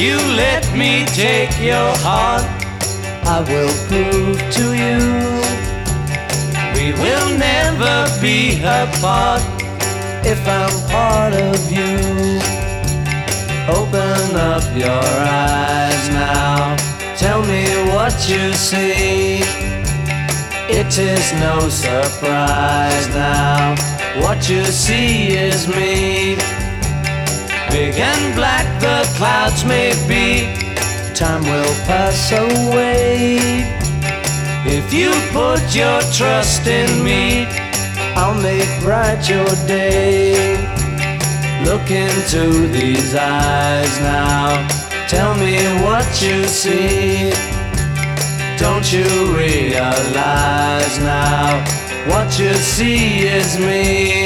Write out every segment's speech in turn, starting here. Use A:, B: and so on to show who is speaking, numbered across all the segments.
A: you let me take your heart,
B: I will prove to you
A: we will never be apart.
B: if I'm part of you.
A: Open up your eyes now, tell me what you see. It is no surprise now, what you see is me. Big and black the clouds may be,
B: Time will pass away.
A: if you put your trust in me,
B: I'll make bright your day.
A: look into these eyes now, tell me what you see. Don't you realize now, what you see is me?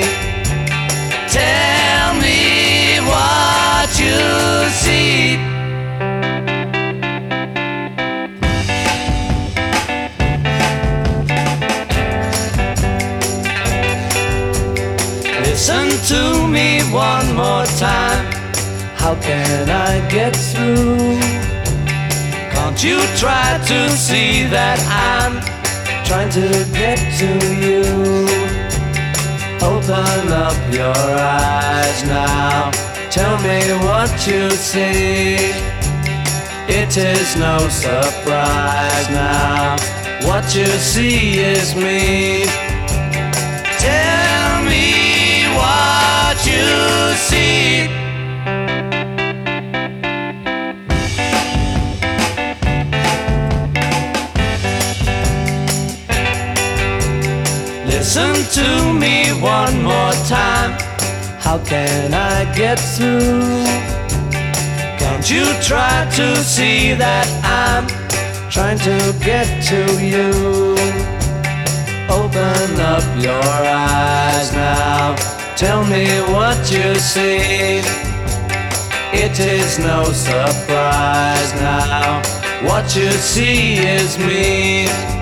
A: Tell me what you see. Listen to me one more time.
B: How can I get through?
A: Can't you try to see that I'm
B: Trying to get to you.
A: Open up your eyes now, tell me what you see. It is no surprise now, what you see is me. Tell me what you see. Listen to me one more time.
B: How can I get through?
A: Can't you try to see that I'm
B: Trying to get to you.
A: Open up your eyes now, tell me what you see. It is no surprise now, what you see is me.